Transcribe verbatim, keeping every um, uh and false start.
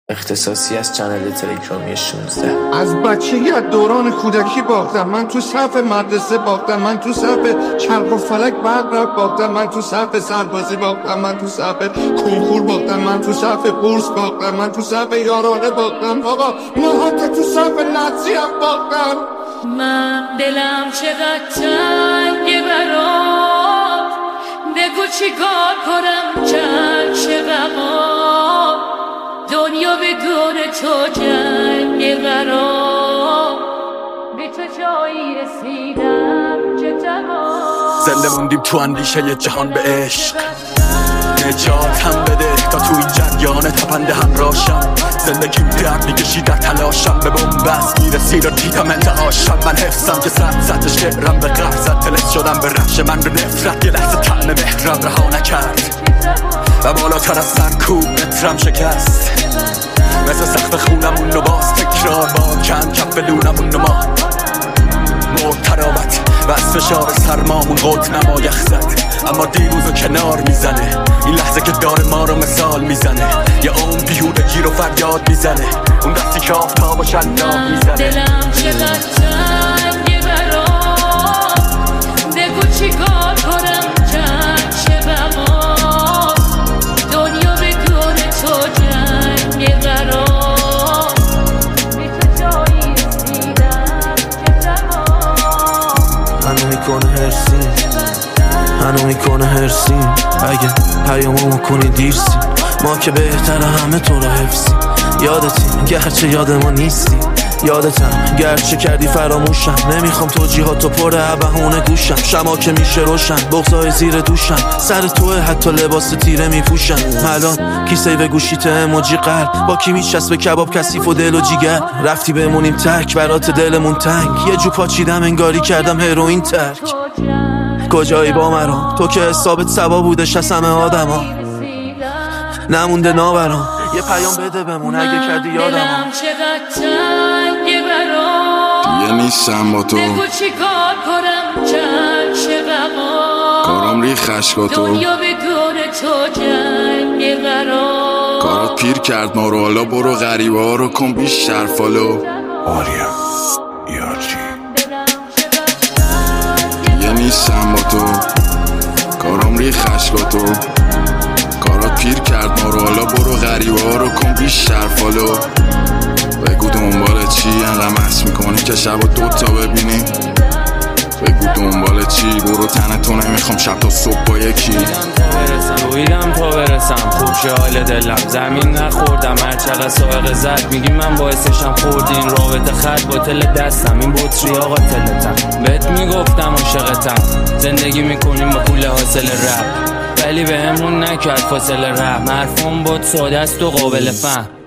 اختصاصی از چنل تلگرامی شانزده. از بچگی از دوران کودکی باختم، من تو صف مدرسه باختم، من تو صف چرخ و فلک برق رفت باختم، من تو صف سربازی باختم، من تو صف کنکور باختم، من تو صف بورس باختم، من تو صف یارانه باختم، آقا من حتی تو صف نقصی هم باختم. من دلم چقدر تنگه برات، بگو چی کار کنم چند چقدر دنیا بدون تو جنگ قرار، به تو جایی رسیدم که تمام. زنده موندیم تو اندیشه ی جهان به عشق، نجات هم بده تا تو این جریان تپنده هم راشم. زندگیم درد میکشی در تلاشم، به بومبست میرسی رو دیدم انتعاشم. من حفظم که صد صد شعرم به قهر زد، تلس شدم به رخش من به نفرت. یه لحظه طعم مهرم رها نکرد و بالاتر از سرکوب مترم شکست. مثل سقف خونمون رو باز تکرار با کن کف لونمون رو ما مرد تراوت و از فشار سرمامون قط نما یخ زد. اما دیروزو کنار میزنه این لحظه که داره ما رو مثال میزنه. یه عمر بیهوده گیر و فریاد میزنه، اون دستی که آفتاب و شلاق میزنه. دلم چقدر تنگه برات، بگو چی کار کنم چند چه بقا، دنیا بدون تو جنگ قرار، به تو جایی رسیدم که تمام. منو میکنه هرسیم، منو میکنه هرسیم، اگه پیامو کنی دیرسی ما که بهتره همه تو رو حفظیم. یادتی گرچه یاد ما نیستی، یادتم گرچه کردی فراموشم. نمیخوام توجیهاتو پر بهونه گوشم، شما که میشه روشن بغضای زیر دوشم. سر توه حتی لباس تیره میپوشم. الان کیسه به گوشیت اموجی قلب، با کی میچسبه کباب کثیف و دل و جیگر. رفتی بمونیم تک برات دلمون تنگ، یه جو پاچیدم انگاری کردم هروئین ترک. کجایی با مرام تو که حسابت سبا بودش از همه آدم ها، نمونده ناورام. یه پیام بده بمون اگه کردی یادم. دلم چقدر تنگه برات، دیگه نیستم با تو، بگو چی کار کنم چند چه بقا، کارم ری خشکاتو، دنیا بدون تو جنگ قرار. کارات پیر کرد ما رو، حالا برو غریبه ها رو کن بیشتر فالو. آریا یارچی دیگه نیستم با تو، کارم ری خشکاتو، کارات پیر کرد ما رو، حالا برو غریبه ها رو کن بیشتر فالو. بگو دنبال چی انقدر مست میکنی که شب و دوتا ببینی. بگو دنبال چی برو تنتو نمیخوام شب تا صبح با یکی. رویدم تا برسم خوب شه حال دلم، زمین نخوردم هر چقدر سائق زد. میگی من باعثشم خوردی این رابطه خط باطل دستم، این بطری آقا تلتم. بهت میگفتم عاشقتم، زندگی میکنیم با پول حاصل رپ، ولی به همون نکرد فاصله رحم. حرفم بود ساده است و قابل فهم.